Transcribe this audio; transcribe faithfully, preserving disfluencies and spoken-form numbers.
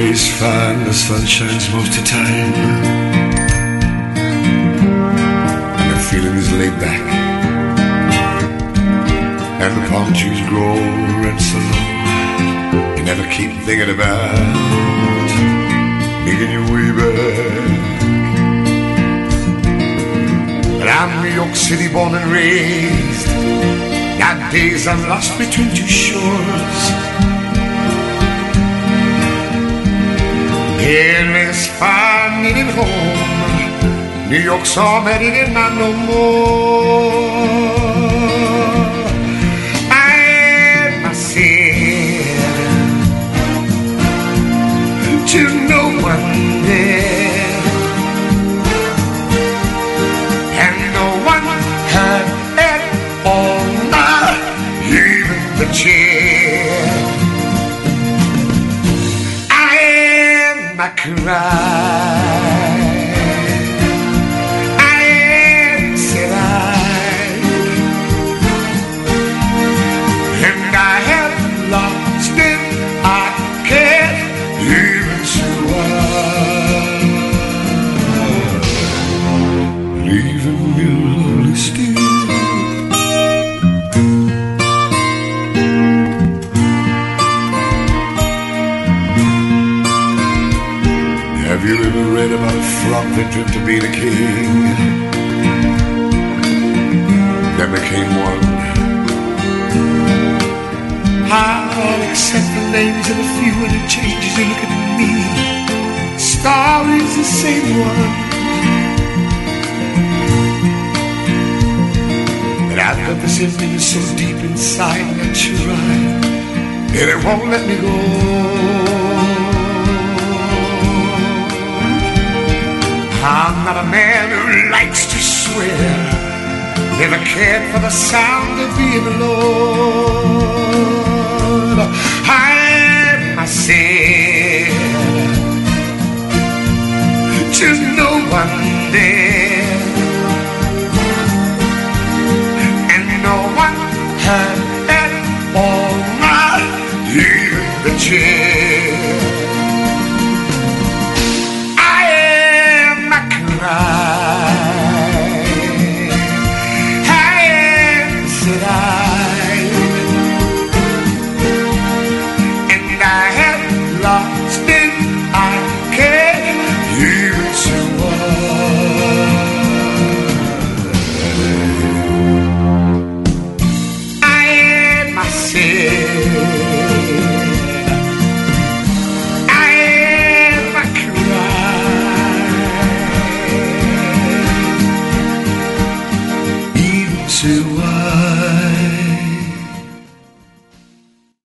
is fine, the sun shines most of the time, and the feeling is laid back, and the palm trees grow red so low. You never keep thinking about making your way back. But I'm New York City born and raised. Nowadays I'm lost between two shores. Here is far needed home. New York's all that it is not no more. I myself to no one there, and no one had at all, not even the chair. I am, I cried, I am, said I, and I have lost it, I can't even survive, leaving me lonely still. Have you ever read about a frog that dreamt of being a king, then became one? I'll accept the names of a few and it changes you look at me. Story's the same one, but I've got this emptiness so deep inside that you're right, and it won't let me go. I'm not a man who likes to swear, never cared for the sound of being alone. I myself to no one there, and no one had at all, not even the chair. To